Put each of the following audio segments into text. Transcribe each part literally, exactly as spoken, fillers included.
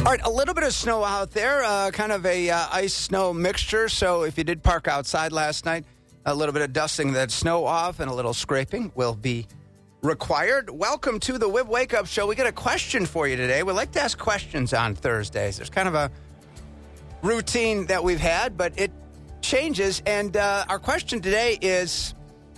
All right, a little bit of snow out there, uh, kind of a uh, ice-snow mixture. So if you did park outside last night, a little bit of dusting that snow off and a little scraping will be required. Welcome to the W I B Wake Up Show. We got a question for you today. We like to ask questions on Thursdays. There's kind of a routine that we've had, but it changes. And uh, our question today is,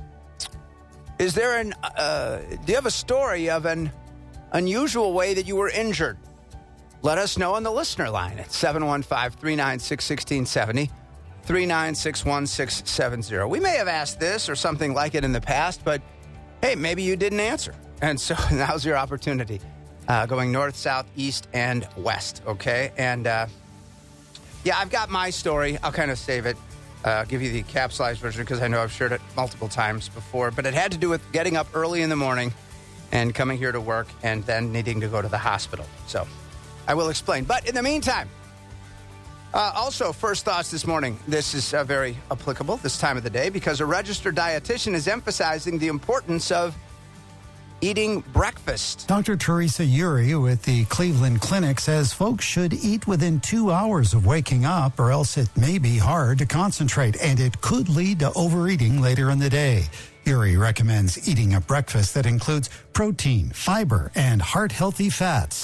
is there an, uh, do you have a story of an unusual way that you were injured? Let us know on the listener line at seven one five, three nine six, one six seven zero, three nine six, one six seven zero. We may have asked this or something like it in the past, but hey, maybe you didn't answer. And so now's your opportunity. Uh, going north, south, east, and west, okay? And uh, yeah, I've got my story. I'll kind of save it. Uh, give you the capsulized version because I know I've shared it multiple times before. But it had to do with getting up early in the morning and coming here to work and then needing to go to the hospital. So I will explain. But in the meantime, uh, also, first thoughts this morning. This is uh, very applicable this time of the day because a registered dietitian is emphasizing the importance of eating breakfast. Doctor Teresa Uri with the Cleveland Clinic says folks should eat within two hours of waking up or else it may be hard to concentrate and it could lead to overeating later in the day. Uri recommends eating a breakfast that includes protein, fiber, and heart-healthy fats.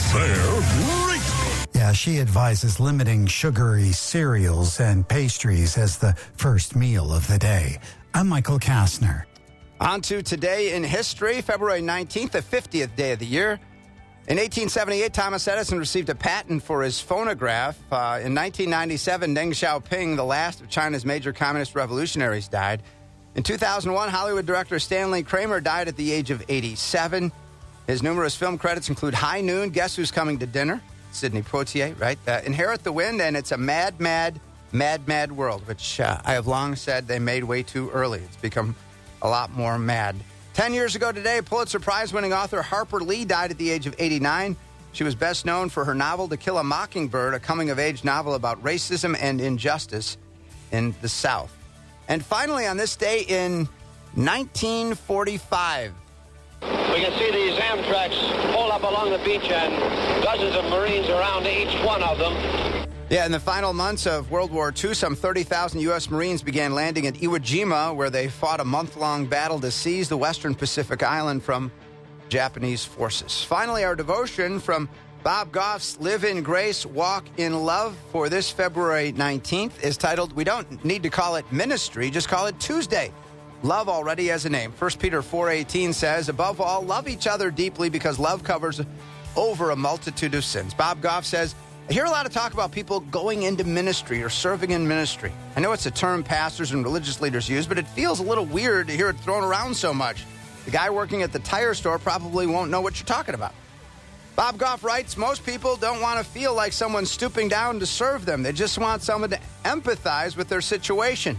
Yeah, she advises limiting sugary cereals and pastries as the first meal of the day. I'm Michael Kastner. On to today in history, February nineteenth, the fiftieth day of the year. In eighteen seventy-eight, Thomas Edison received a patent for his phonograph. Uh, in nineteen ninety-seven, Deng Xiaoping, the last of China's major communist revolutionaries, died. In two thousand one, Hollywood director Stanley Kramer died at the age of eighty-seven. His numerous film credits include High Noon, Guess Who's Coming to Dinner? Sidney Poitier, right? Uh, Inherit the Wind, and It's a Mad, Mad, Mad, Mad World, which uh, I have long said they made way too early. It's become a lot more mad. Ten years ago today, Pulitzer Prize-winning author Harper Lee died at the age of eighty-nine. She was best known for her novel To Kill a Mockingbird, a coming-of-age novel about racism and injustice in the South. And finally, on this day in nineteen forty-five. We can see these Amtraks pull up along the beach and dozens of Marines around each one of them. Yeah, in the final months of World War Two, some thirty thousand U S Marines began landing at Iwo Jima, where they fought a month-long battle to seize the western Pacific island from Japanese forces. Finally, our devotion from Bob Goff's Live in Grace, Walk in Love for this February nineteenth is titled, we don't need to call it ministry, just call it Tuesday. Love already has a name. First Peter four eighteen says, above all, love each other deeply because love covers over a multitude of sins. Bob Goff says, I hear a lot of talk about people going into ministry or serving in ministry. I know it's a term pastors and religious leaders use, but it feels a little weird to hear it thrown around so much. The guy working at the tire store probably won't know what you're talking about. Bob Goff writes, most people don't want to feel like someone's stooping down to serve them. They just want someone to empathize with their situation.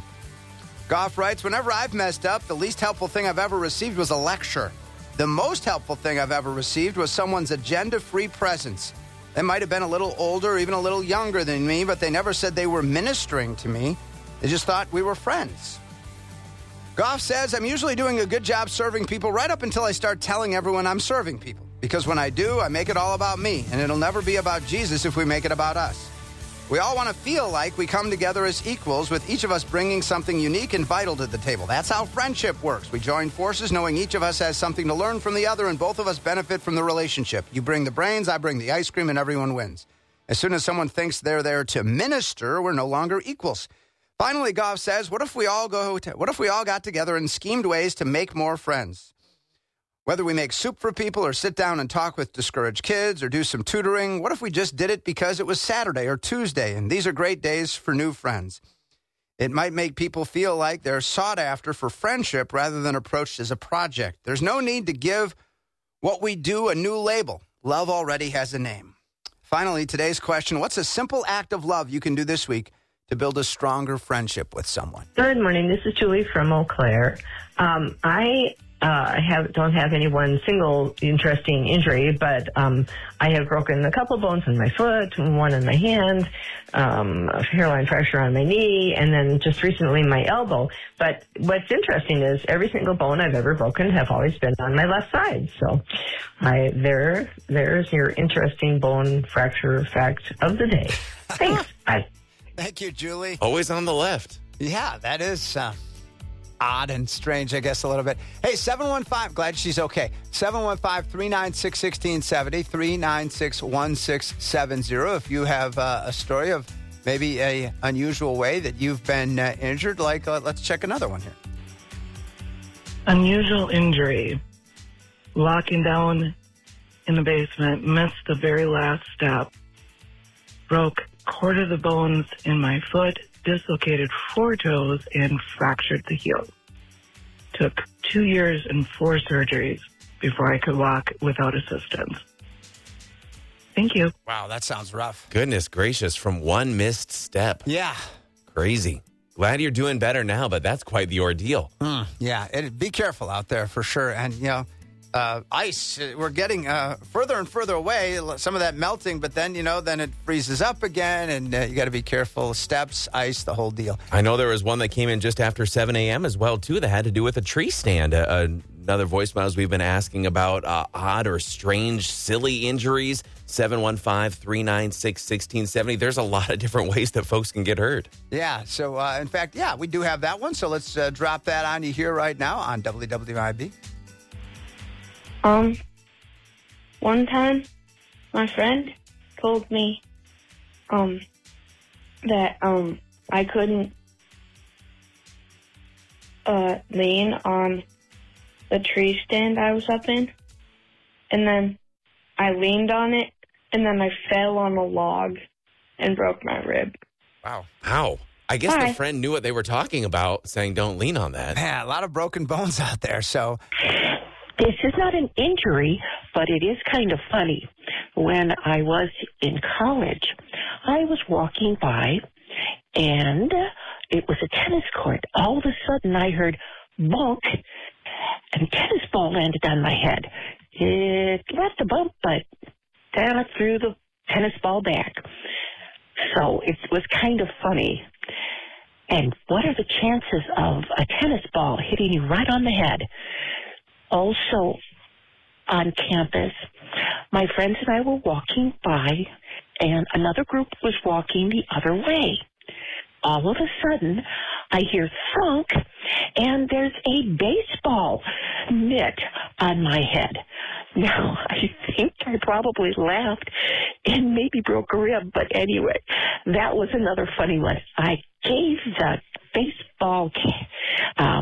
Goff writes, whenever I've messed up, the least helpful thing I've ever received was a lecture. The most helpful thing I've ever received was someone's agenda-free presence. They might have been a little older, or even a little younger than me, but they never said they were ministering to me. They just thought we were friends. Goff says, I'm usually doing a good job serving people right up until I start telling everyone I'm serving people. Because when I do, I make it all about me, and it'll never be about Jesus if we make it about us. We all want to feel like we come together as equals, with each of us bringing something unique and vital to the table. That's how friendship works. We join forces knowing each of us has something to learn from the other, and both of us benefit from the relationship. You bring the brains, I bring the ice cream, and everyone wins. As soon as someone thinks they're there to minister, we're no longer equals. Finally, Goff says, what if we all go to, what if we all got together and schemed ways to make more friends? Whether we make soup for people or sit down and talk with discouraged kids or do some tutoring, what if we just did it because it was Saturday or Tuesday, and these are great days for new friends? It might make people feel like they're sought after for friendship rather than approached as a project. There's no need to give what we do a new label. Love already has a name. Finally, today's question, what's a simple act of love you can do this week to build a stronger friendship with someone? Good morning. This is Julie from Eau Claire. Um, I uh, I have don't have any one single interesting injury, but um, I have broken a couple bones in my foot, one in my hand, um, a hairline fracture on my knee, and then just recently my elbow. But what's interesting is every single bone I've ever broken have always been on my left side. So I there there's your interesting bone fracture fact of the day. Thanks. Bye. Thank you, Julie. Always on the left. Yeah, that is uh, odd and strange, I guess, a little bit. Hey, seven one five, glad she's okay. seven one five, three nine six, one six seven zero, three nine six, one six seven zero. If you have uh, a story of maybe a unusual way that you've been uh, injured, like, uh, let's check another one here. Unusual injury. Locking down in the basement, missed the very last step. Broke a quarter of the bones in my foot, dislocated four toes, and fractured the heel. Took two years and four surgeries before I could walk without assistance. Thank you. Wow, that sounds rough. Goodness gracious, from one missed step. Yeah. Crazy. Glad you're doing better now, but that's quite the ordeal. Mm, yeah, it, be careful out there for sure. And, you know, uh, ice, we're getting uh, further and further away, some of that melting, but then, you know, then it freezes up again, and uh, you got to be careful. Steps, ice, the whole deal. I know there was one that came in just after seven a.m. as well, too, that had to do with a tree stand. Uh, uh, another voicemails we've been asking about uh, odd or strange, silly injuries. seven one five, three nine six, one six seven zero. There's a lot of different ways that folks can get hurt. Yeah, so uh, in fact, yeah, we do have that one. So let's uh, drop that on you here right now on W W I B. Um, one time, my friend told me, um, that, um, I couldn't, uh, lean on the tree stand I was up in, and then I leaned on it, and then I fell on a log and broke my rib. Wow. Ow. I guess Hi. the friend knew what they were talking about, saying don't lean on that. Man, a lot of broken bones out there, so... This is not an injury, but it is kind of funny. When I was in college, I was walking by, and it was a tennis court. All of a sudden, I heard bonk, and a tennis ball landed on my head. It left a bump, but then I threw the tennis ball back. So it was kind of funny. And what are the chances of a tennis ball hitting you right on the head? Also, on campus, my friends and I were walking by, and another group was walking the other way. All of a sudden, I hear thunk, and there's a baseball mitt on my head. Now, I think I probably laughed and maybe broke a rib, but anyway, that was another funny one. I gave the baseball um,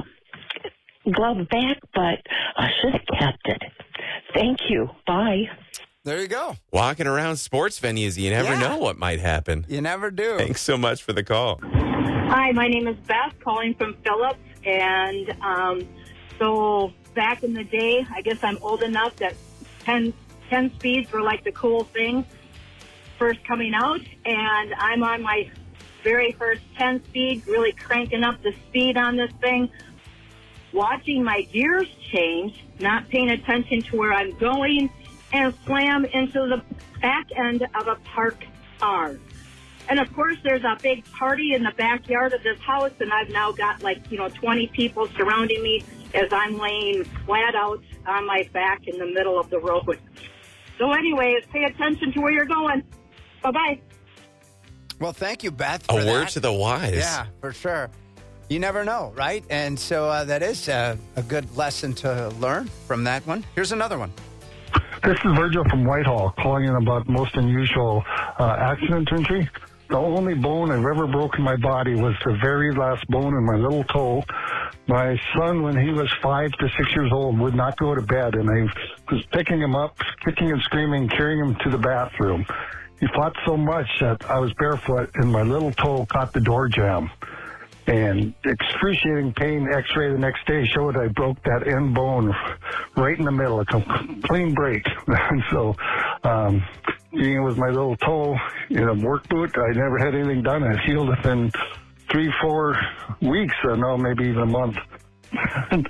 glove back, but I should have kept it. Thank you. Bye. There you go. Walking around sports venues, you never Yeah. know what might happen. You never do. Thanks so much for the call. Hi, my name is Beth, calling from Phillips, and um, so back in the day, I guess I'm old enough that ten, ten speeds were like the cool thing first coming out, and I'm on my very first ten speed, really cranking up the speed on this thing, watching my gears change, not paying attention to where I'm going, and slam into the back end of a parked car. And, of course, there's a big party in the backyard of this house, and I've now got, like, you know, twenty people surrounding me as I'm laying flat out on my back in the middle of the road. So, anyways, pay attention to where you're going. Bye-bye. Well, thank you, Beth. A for word that. to the wise. Yeah, for sure. You never know, right? And so uh, that is uh, a good lesson to learn from that one. Here's another one. This is Virgil from Whitehall calling in about most unusual uh, accident injury. The only bone I've ever broken my body was the very last bone in my little toe. My son, when he was five to six years old, would not go to bed, and I was picking him up, kicking and screaming, carrying him to the bathroom. He fought so much that I was barefoot, and my little toe caught the door jamb. And excruciating pain, x-ray the next day showed I broke that end bone right in the middle, a clean break. And so, um, being with my little toe in a work boot, I never had anything done. It healed within three, four weeks, or no, maybe even a month.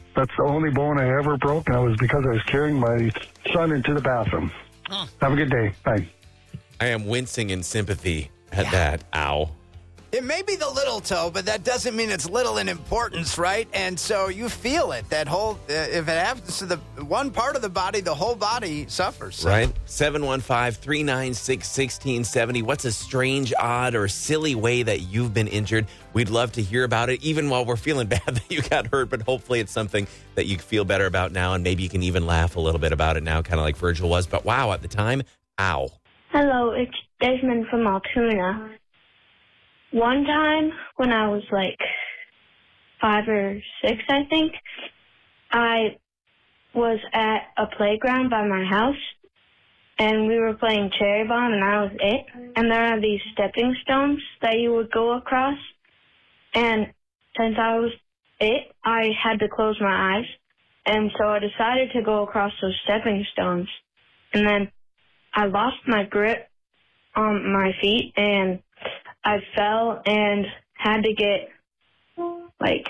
That's the only bone I ever broke, and it was because I was carrying my son into the bathroom. Huh. Have a good day. Bye. I am wincing in sympathy at Yeah. that. Ow. It may be the little toe, but that doesn't mean it's little in importance, right? And so you feel it. That whole, uh, if it happens to the one part of the body, the whole body suffers. So. Right? seven one five, three nine six, one six seven zero. What's a strange, odd, or silly way that you've been injured? We'd love to hear about it, even while we're feeling bad that you got hurt. But hopefully it's something that you feel better about now, and maybe you can even laugh a little bit about it now, kind of like Virgil was. But wow, at the time, ow. Hello, it's Desmond from Altoona. One time when I was like five or six, I think, I was at a playground by my house, and we were playing Cherry Bomb, and I was it. And there are these stepping stones that you would go across. And since I was it, I had to close my eyes. And so I decided to go across those stepping stones. And then I lost my grip on my feet, and I fell and had to get, like,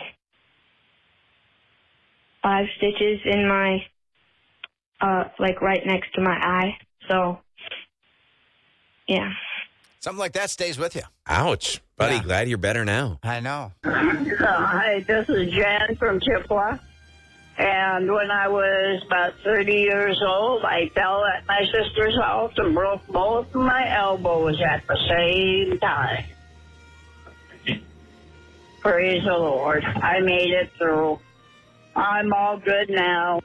five stitches in my, uh, like, right next to my eye. So, yeah. Something like that stays with you. Ouch. Buddy, Yeah. glad you're better now. I know. Uh, hi, this is Jan from Chippewa. And when I was about thirty years old, I fell at my sister's house and broke both of my elbows at the same time. Praise the Lord. I made it through. I'm all good now.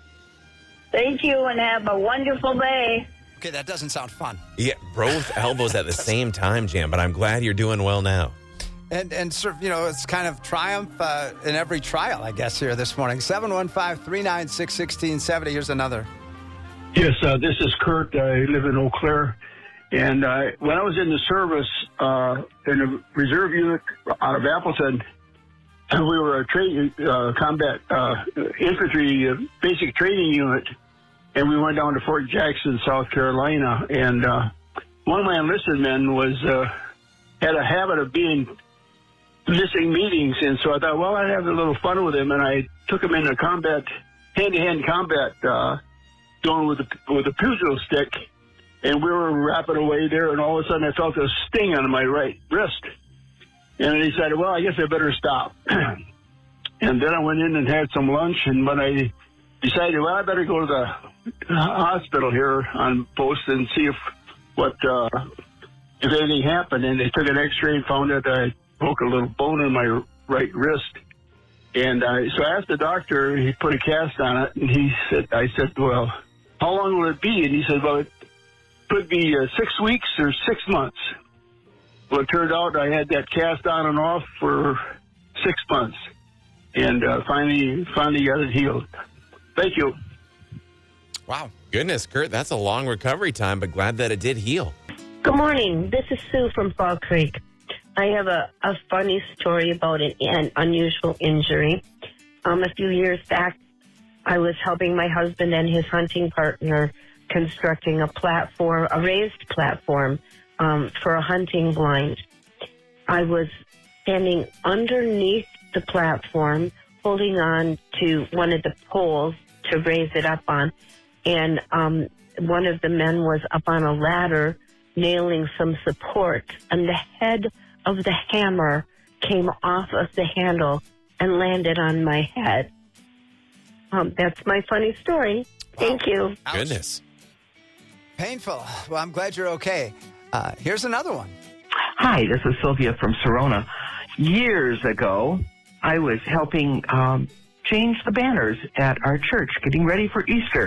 Thank you and have a wonderful day. Okay, that doesn't sound fun. Yeah, both elbows at the same time, Jan, but I'm glad you're doing well now. And, and sort of, you know, it's kind of triumph uh, in every trial, I guess, here this morning. seven one five, three nine six, one six seven zero. Here's another. Yes, uh, this is Kurt. I live in Eau Claire. And uh, when I was in the service uh, in a reserve unit out of Appleton, we were a training, uh, combat uh, infantry uh, basic training unit. And we went down to Fort Jackson, South Carolina. And uh, one of my enlisted men was uh, had a habit of being missing meetings, and so I thought, well, I'd have a little fun with him, and I took him into combat, hand-to-hand combat, uh, going with the with a pugil stick, and we were rapping away there, and all of a sudden I felt a sting on my right wrist, and he said, well, I guess I better stop. And then I went in and had some lunch, and when I decided, well, I better go to the hospital here on post and see if what uh, if anything happened, and they took an X-ray and found that I broke a little bone in my right wrist. And uh, so I asked the doctor, he put a cast on it, and he said, I said, well, how long will it be? And he said, well, it could be uh, six weeks or six months. Well, it turned out I had that cast on and off for six months, and uh, finally, finally got it healed. Thank you. Wow. Goodness, Kurt, that's a long recovery time, but glad that it did heal. Good morning. This is Sue from Fall Creek. I have a, a funny story about an, an unusual injury. Um, a few years back, I was helping my husband and his hunting partner constructing a platform, a raised platform um, for a hunting blind. I was standing underneath the platform, holding on to one of the poles to raise it up on, and um, one of the men was up on a ladder nailing some support, and the head of the hammer came off of the handle and landed on my head. Um, that's my funny story. Thank you. Ouch. Goodness. Painful. Well, I'm glad you're okay. Uh, here's another one. Hi, this is Sylvia from Serona. Years ago, I was helping um, change the banners at our church, getting ready for Easter,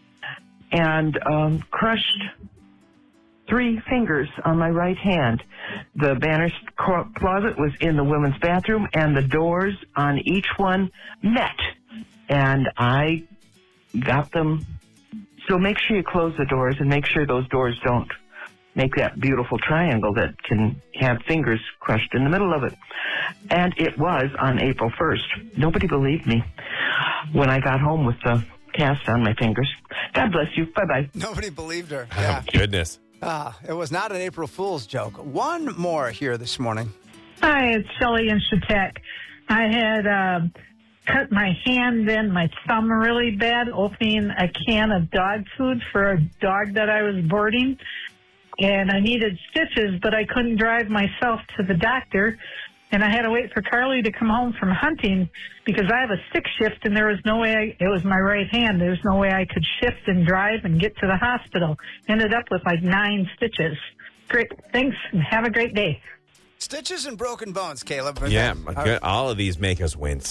and um, crushed three fingers on my right hand. The banner closet was in the women's bathroom, and the doors on each one met. And I got them. So make sure you close the doors and make sure those doors don't make that beautiful triangle that can have fingers crushed in the middle of it. And it was on April first. Nobody believed me when I got home with the cast on my fingers. God bless you. Bye-bye. Nobody believed her. Yeah. Oh, goodness. Ah, it was not an April Fool's joke. One more here this morning. Hi, it's Shelley in Chautauqua. I had uh, cut my hand and my thumb really bad opening a can of dog food for a dog that I was boarding. And I needed stitches, but I couldn't drive myself to the doctor. And I had to wait for Carly to come home from hunting because I have a stick shift, and there was no way, I, it was my right hand, there was no way I could shift and drive and get to the hospital. Ended up with like nine stitches. Great. Thanks, and have a great day. Stitches and broken bones, Caleb. Yeah, All right. all of these make us wince.